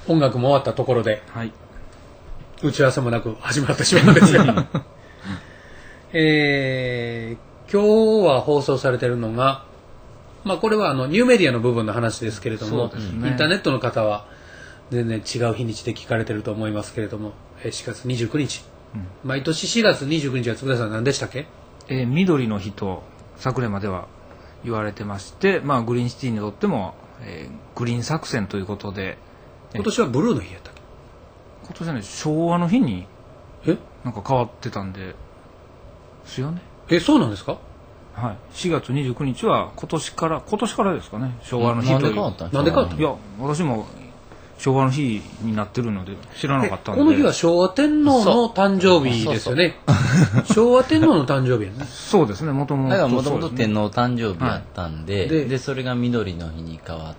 音楽も終わったところで、 はい、 打ち合わせもなく始まってしまうんですが、今日は放送されているのが、まあ、これはニューメディアの部分の話ですけれども、ね、インターネットの方は全然違う日にちで聞かれていると思いますけれども、4月29日、毎年4月29日は佃さん何でしたっけ？ 緑の日と昨年までは言われてまして、まあ、グリーンシティにとっても、グリーン作戦ということで、 今年はブルーの日やったっけ？ 今年はね、昭和の日になんか変わってたんですよね。 そうなんですか？ はい、4月29日は今年からですかね、昭和の日という。 なんで変わったんですか？ なんで変わったの？ いや、私も昭和の日になってるので知らなかったんで。 この日は昭和天皇の誕生日ですよね。昭和天皇の誕生日やね。 そうですね、もともと。 もともと天皇誕生日やったんで、でそれが緑の日に変わって、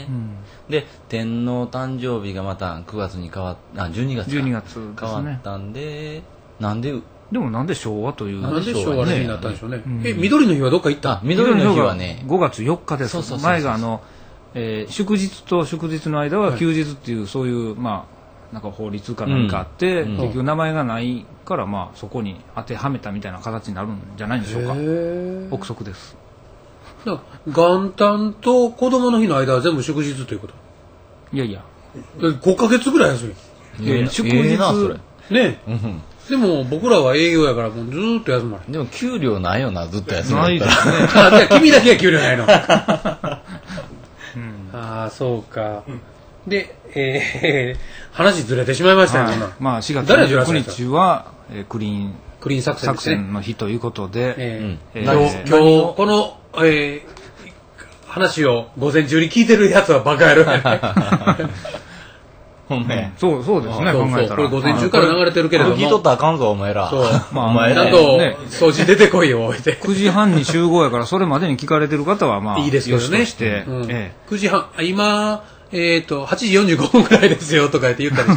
で天皇誕生日がまた9月に12月 12月変わったんで、なんで昭和という。 なんで昭和の日になったんでしょうね。緑の日はどっか行った？ 緑の日はね、 5月4日です。前が祝日と祝日の間は休日っていう、そういうまあなんか法律か何かあって、結局名前がないからまあそこに当てはめたみたいな形になるんじゃないでしょうか。憶測です。 元旦と子供の日の間は全部祝日ということ？ いやいや。 5ヶ月ぐらい休み。 祝日なそれ。 ね。でも僕らは営業やからもうずーっと休まない。 でも給料ないよな、ずっと休まないですね。 君だけは給料ないの。ああ、そうか。で、話ずれてしまいましたよ、 まあ4月29日はクリーン作戦の日ということで、 今日この話を午前中に聞いてるやつはバカやろやね。 ほんまそうですね、考えたら。 これ午前中から流れてるけれども。 聞いとったらあかんぞ、お前ら。 そう。 お前ら。 ちゃんと掃除出てこいよ、置いて。 9時半に集合やから、それまでに聞かれてる方は、まあ、 いいですけどね。 よしとして。 9時半、今、8時45分くらいですよ、とか言って言ったりして。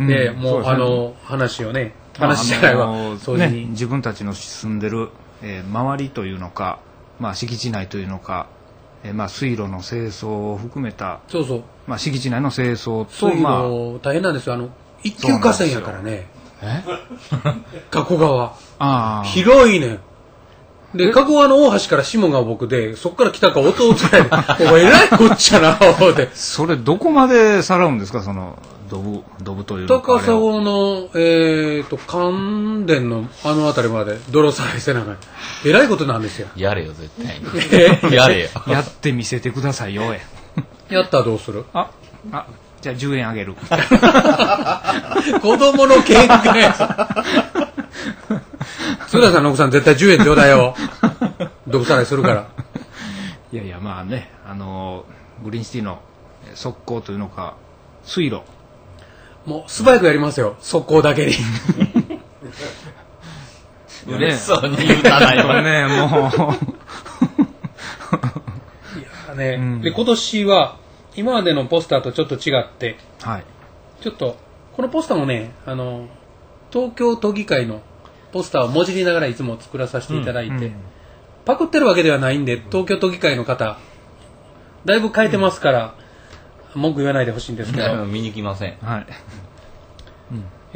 で、もう、話をね、話じゃないわ。掃除に。 自分たちの住んでる、周りというのか、まあ、敷地内というのか、まあ、水路の清掃を含めた、まあ、敷地内の清掃と、 水路大変なんですよ。一級河川やからね。加古川。広いねん。で、加古川の大橋から下が僕で、そこから北か弟やで、お前えらいこっちゃな、思うて。 それどこまでさらうんですか、その、ドブというのか。 高砂の、関電の辺りまで泥さらせながら。えらいことなんですよ。 やれよ、絶対に。やれよ。 やってみせてくださいよ、 やったらどうする？ じゃあ10円あげる。 子供の喧嘩やつ。津田さんの奥さん絶対10円ちょうだいよ。毒さらいするから。 いやいや、まあね、グリーンシティの側溝というのか、水路。 もう素早くやりますよ、側溝だけに。 嬉しそうに言うたなよね、もう。 いやね、で今年は今までのポスターとちょっと違って、ちょっとこのポスターもね、東京都議会のポスターをもじりながらいつも作らさせていただいて、パクってるわけではないんで、東京都議会の方だいぶ変えてますから、文句言わないでほしいんですけど、 見に来ません。 キ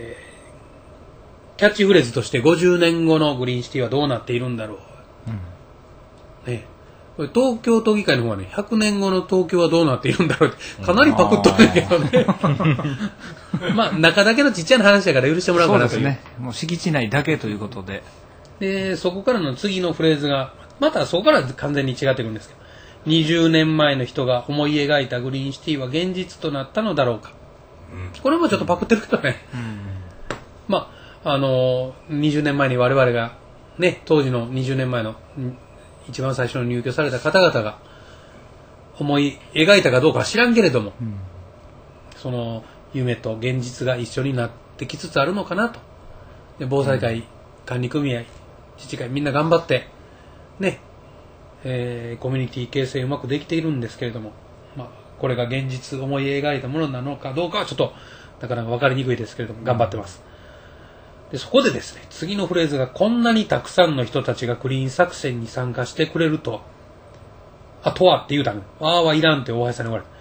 ャッチフレーズとして50年後のグリーンシティはどうなっているんだろう、ね、これ東京都議会の方はね、100年後の東京はどうなっているんだろうってかなりパクっとるんだけどね。まあ中だけのちっちゃな話だから許してもらおうかなという。 そうですね、もう敷地内だけということで、 でそこからの次のフレーズがまたそこから完全に違ってくるんですけど、20年前の人が思い描いたグリーンシティは現実となったのだろうか、これもちょっとパクってるけどね、まあ20年前に我々がね、当時の20年前の一番最初の入居された方々が思い描いたかどうかは知らんけれども、その夢と現実が一緒になってきつつあるのかなと。で防災会、管理組合、自治会みんな頑張ってね、コミュニティ形成うまくできているんですけれども、まあ、これが現実思い描いたものなのかどうかはちょっとなかなか分かりにくいですけれども頑張ってます。でそこでですね、次のフレーズが、こんなにたくさんの人たちがクリーン作戦に参加してくれるとはって言うたの。はいらんって大橋さんに言われた。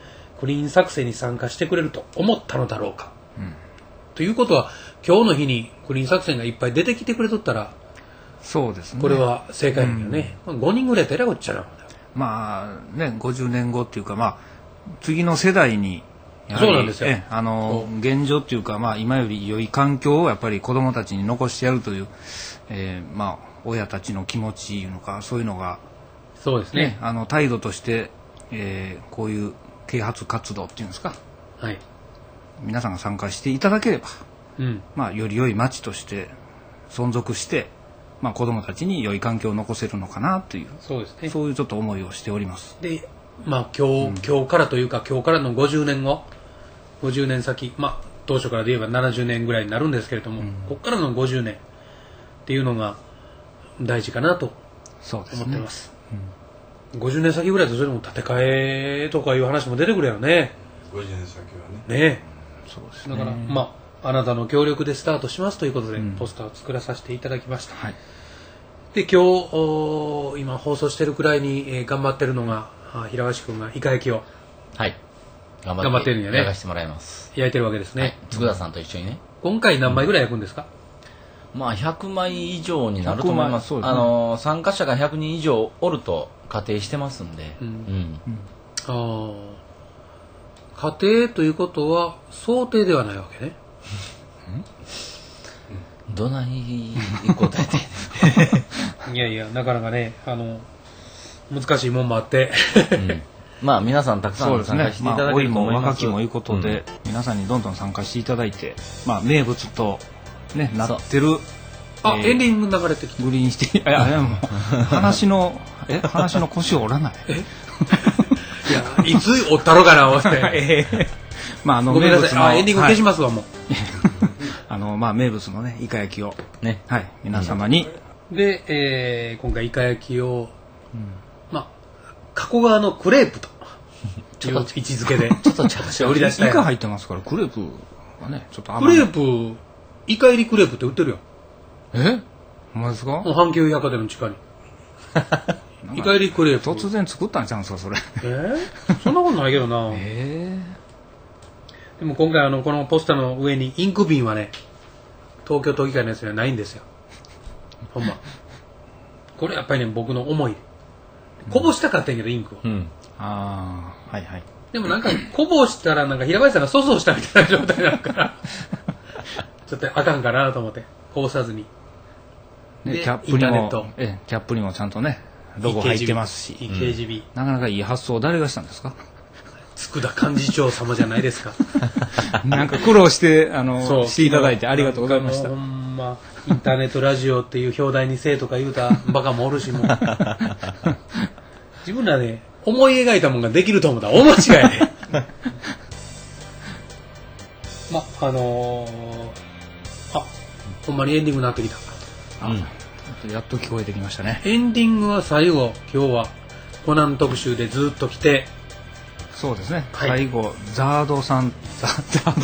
不倫作戦に参加してくれると思ったのだろうか、ということは今日の日に不倫作戦がいっぱい出てきてくれとったら、 そうですね、 これは正解だけどね、5人ぐらいやったらこっちゃな。 まあね、50年後っていうか、まあ、次の世代にやはりそうなんですよ、 現状っていうか、まあ、今より良い環境をやっぱり子どもたちに残してやるという、まあ、親たちの気持ちいうのか、そういうのが、 そうですね、 態度として、こういう啓発活動っていうんですか、 はい、 皆さんが参加していただければ、まあ、より良い町として存続して、まあ、子どもたちに良い環境を残せるのかなという、 そうですね、 そういうちょっと思いをしております。 で、まあ、今日からというか、今日からの50年後、50年先、まあ、当初からで言えば70年ぐらいになるんですけれども、ここからの50年っていうのが大事かなと思ってます。50年先ぐらいとそれも建て替えとかいう話も出てくるよね。 50年先はね。 そうですね。だから、まあ、あなたの協力でスタートしますということで、ポスターを作らさせていただきました。で、今日、今放送してるくらいに、頑張ってるのが、平橋君がイカ焼きを。 はい。頑張ってるんやね。焼かしてもらいます。 焼いてるわけですね。 佃さんと一緒にね。 今回何枚ぐらい焼くんですか？ まあ、100枚以上になると思います。参加者が100人以上おると仮定してますんで。 仮定ということは想定ではないわけね。 どない答えていやいや、なかなかね、難しいもんもあって、 まあ皆さんたくさん参加していただけると思います。 若きもいうことで、皆さんにどんどん参加していただいて、まあ名物とねなってる。 エンディング流れてきた。 グリーンシティ、いやもう話の腰を折らない。 いや、いつ折ったろかな思って。 まあごめんなさい。エンディング消しますわもう。 まあ名物のねイカ焼きをね、 はい、皆様に。 で、今回イカ焼きを、まあ加古川のクレープという位置づけでちょっとちゃうし売り出したい。 イカ入ってますからクレープはねちょっとクレープ、イカ入りクレープって売ってるよ。 ほんまですか？ もう阪急百貨店の地下に。イカ入りクレープ。 突然作ったんちゃうんですかそれ。 そんなことないけどな。でも今回このポスターの上にインク瓶はね、東京都議会のやつにはないんですよ。ほんま。これやっぱりね、僕の思い。こぼしたかったんやけど、インクを。 はいはい。 でもなんか、こぼしたらなんか平林さんが粗相したみたいな状態になるから、ちょっとあかんかなと思って、こぼさずに。 で、キャップにもちゃんとね、ロゴ入ってますし。 KGB。 なかなかいい発想、誰がしたんですか？ 佃幹事長様じゃないですか。 なんか苦労してしていただいてありがとうございました。 ほんまインターネットラジオっていう表題にせえとか言うたバカもおるしも自分らね思い描いたもんができると思ったら大間違いね。ほんまにエンディングになってきた。 やっと聞こえてきましたね。 エンディングは最後今日はコナン特集でずっと来て。 そうですね、最後ザードさんザー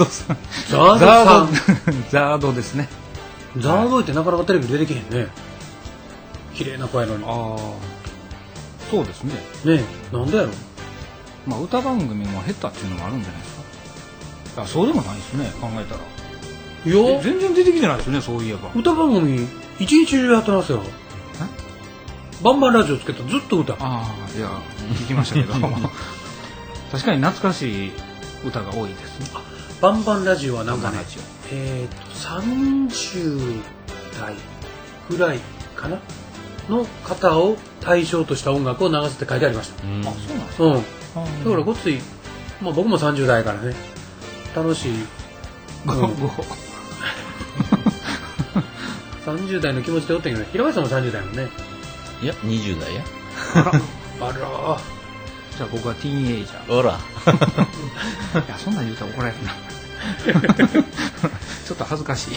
ドですね。 ザードってなかなかテレビ出てけへんね。綺麗な声やのに。 そうですね。 ねえ、なんでやろ。 まあ歌番組も減ったっていうのもあるんじゃないですか。そうでもないですね、考えたら。いや全然出てきてないですね、そういえば。 歌番組一日中やってますよ。バンバンラジオつけたらずっと歌。 いや聞きましたけど確かに懐かしい歌が多いですね。 バンバンラジオはなんかね、30代ぐらいかなの方を対象とした音楽を流すって書いてありました。 そうなんですか。 だからごっつい、僕も30代からね、楽しい。30代の気持ちでおったけど、平林さんも30代もんね。 いや、20代や。 あら。 じゃあ僕はティーンエイジャー。 ほら。 いや、そんなん言うたら怒られるな。ちょっと恥ずかしい。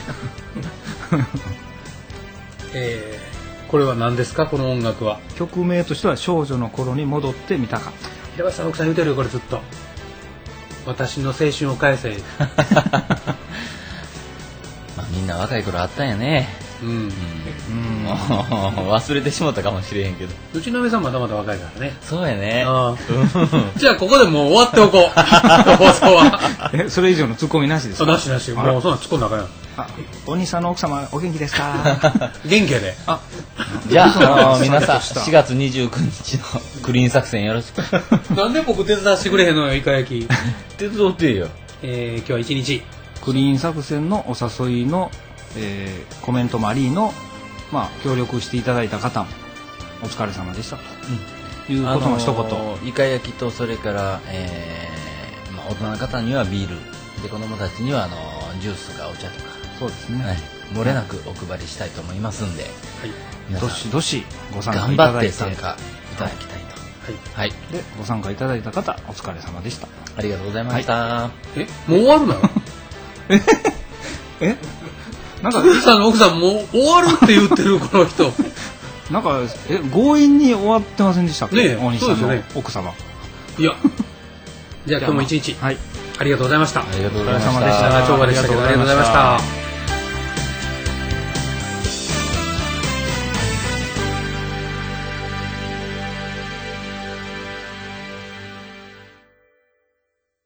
これは何ですか、この音楽は。 曲名としては少女の頃に戻ってみたかった。 平林さん奥さん言うてるよ、これずっと。私の青春を返せ。 みんな若い頃あったんやね。 忘れてしまったかもしれへんけど。 内鍋さんまだまだ若いからね。 そうやね。 じゃあここでもう終わっておこう。放送は。 それ以上のツッコミなしですか？ なしなし。もうそんな突っ込んだから。 お兄さんの奥様お元気ですか？ 元気やで。 じゃあ皆さん4月29日のクリーン作戦よろしく。 なんで僕手伝わせてくれへんのよ、イカ焼き。 手伝ってよ。 今日は一日クリーン作戦のお誘いの、コメントもありの、協力していただいた方もお疲れ様でしたということの一言。 イカ焼きとそれから、大人の方にはビールで子供たちにはジュースとかお茶とか、 そうですね、 はい、漏れなくお配りしたいと思いますんで、 どしどしご参加頑いただいて張って参加いただきたいと。はい、 でご参加いただいた方お疲れ様でした。 ありがとうございました。 もう終わるの？なんか奥さんもう終わるって言ってるこの人。 なんか強引に終わってませんでしたっけ？ ねえ、 大西さんの奥様。 いや、じゃあ今日も一日、ありがとうございました。 ありがとうございました。 お疲れ様でした。長場でしたけどありがとうございました。